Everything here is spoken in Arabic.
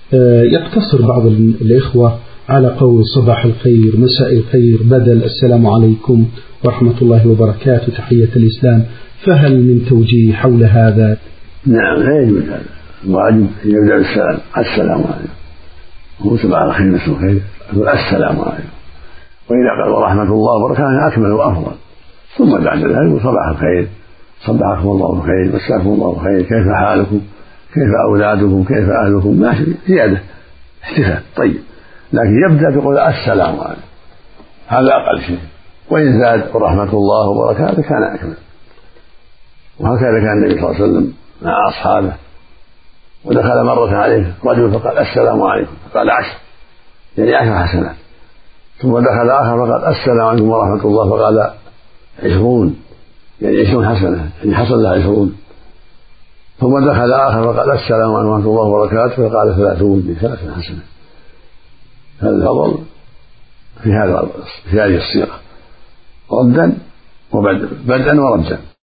يقتصر بعض الإخوة على قول صباح الخير مساء الخير بدل السلام عليكم ورحمة الله وبركاته تحية الإسلام، فهل من توجيه حول هذا؟ نعم لا يجوز هذا، واجب يبدأ بالسلام السلام عليكم، هو صباح الخير مساء الخير السلام عليكم، وإذا قال ورحمة الله وبركاته أكمل وأفضل، ثم بعد ذلك صباح الخير صبحكم الله بخير مساكم الله بخير كيف حالكم كيف أولادكم كيف أهلكم، ماشي زيادة استفهام طيب، لكن يبدأ بقول السلام عليكم هذا أقل شيء، وإن زاد ورحمة الله وبركاته كان أكمل. وهكذا كان النبي صلى الله عليه وسلم مع أصحابه ودخل مرة عليه رجل فقال السلام عليكم فقال 10 يعني 10 حسنات، ثم دخل آخر فقال السلام عليكم ورحمة الله فقال 20 يعني 20 حسنة يعني حصل له 20، ثم دخل آخر فقال السلام عليكم ورحمة الله وبركاته فقال 30 حسنة. هذا الفضل في هذه الصيغة ردا وبدءا ورجا.